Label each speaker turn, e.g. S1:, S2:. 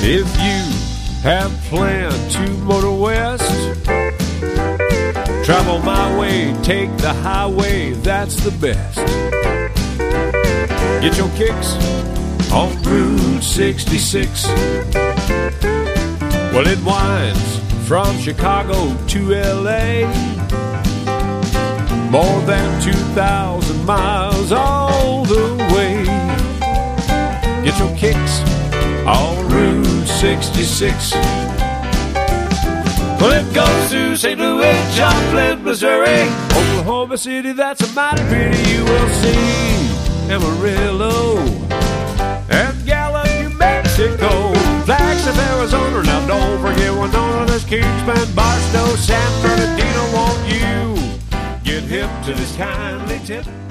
S1: If you have planned to motor west, travel my way, take the highway, that's the best. Get your kicks on Route 66. Well, it winds from Chicago to L.A., more than 2,000 miles all the way. Get your kicks on Route 66. Well, it goes through St. Louis, Joplin, Missouri, Oklahoma City, that's a mighty pretty, you will see Amarillo and Gallup, New Mexico, Flagstaff, Arizona. Now don't forget Winona, there's Kingsman, Barstow, San Bernardino. Won't you get hip to this kindly tip?